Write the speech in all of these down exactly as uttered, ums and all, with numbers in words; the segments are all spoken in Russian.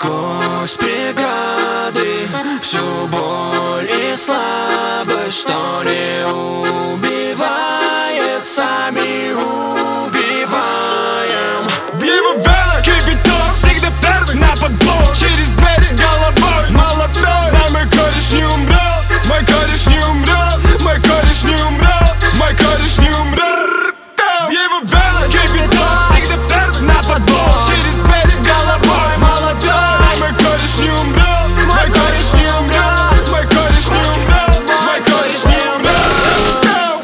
сквозь преграды, всю боль и слабость, что не убивает, сами убиваем. В его венах кипяток, всегда первый на подбор. Через двери головой, молодой. Да, мой кореш не умрет, мой кореш не умрет, мой кореш не умрет, мой кореш не умрет. В его венах кипяток, всегда первый на подбор. Через двери головой, молодой. Да, мой кореш не умрет, мой кореш не умрет, мой кореш не умрет, мой кореш не умрет.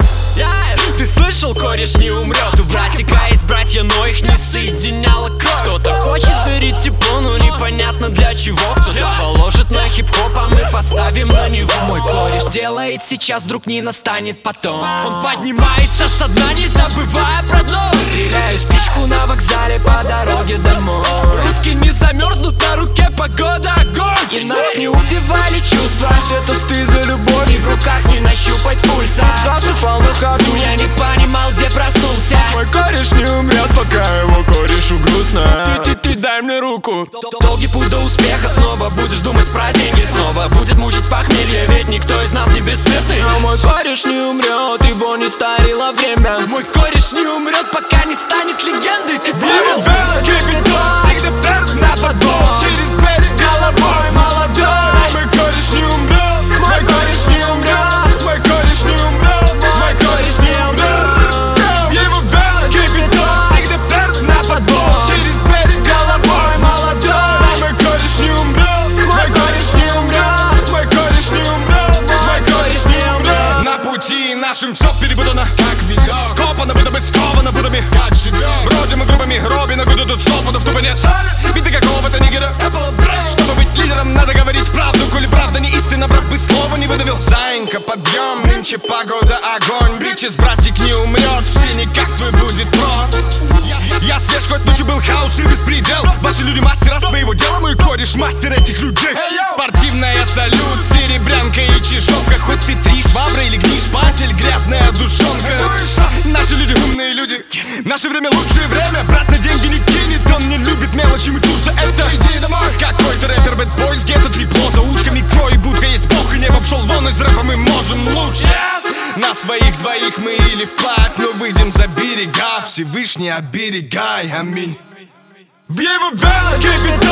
Ты слышал, кореш не умрет. У братика есть братья, но их не соединяла кровь. Кто-то хочет дарить тепло, но непонятно для чего. Кто-то положит на хип-хоп, а мы поставим на него. Мой кореш делает сейчас, вдруг не настанет потом. Он поднимается со дна, не забывая про дно. Стреляю спичку на вокзале по дороге домой. Руки не замерзнут, на руке погода огонь. И нас не убивали чувства, это стыд за любовь. И в руках не нащупать пульса. Засыпал на ходу, я не понимал, где проснулся. мой кореш не умрет, пока его корешу грустно. Ты, ты, ты дай мне руку. Долгий путь до успеха, снова будешь думать про деньги. Снова будет мучить похмелье, ведь никто из нас не бессмертный. Но мой кореш не умрет, его не старило время. Мой кореш не умрет, пока не станет легендой. Ты понял? Кипяток, всегда первый на подбор. Через двери головой, молодой. Мой кореш не умрет, мой кореш не умрет, мой кореш не умрет, мой кореш не умрет. В его венах кипяток, всегда первый на подбор. Через двери головой, молодой. Мой кореш не умрет, мой кореш не умрет, мой кореш не умрет, мой кореш не умрет. На пути нашим все перепутано, как ведет. Скопано, будто бы сковано путами, как живет. Вроде мы группами Робина Гуда, тут стопудов тупо нет. Биты какого-то нигера. Чтобы быть лидером, надо говорить правду. Коли правда не истина, брат бы слова не выдавил. Заинька, подъем, нынче погода огонь. Бичес, братик не умрет, все никак твой будет про. Я свеж, хоть ночью был хаос и беспредел. Ваши люди мастера своего дела, мой кореш мастер этих людей. Спортивная салют, серебрянка и чижовка. Хоть ты три швабры или гнишь патель, грязная душонка. Наши люди умные люди, наше время лучшее время. Брат на деньги не кинет, он не любит мелочи, мы чуждо это. Иди домой. Какой-то рэпер, бэтбой с гетто, трипло за ушками, крой и будка. Есть бог и небо, пшел вон из рэпа, мы можем лучше. На своих двоих мы или вплавь, но выйдем за берега. Всевышний оберегай, аминь. В его венах кипит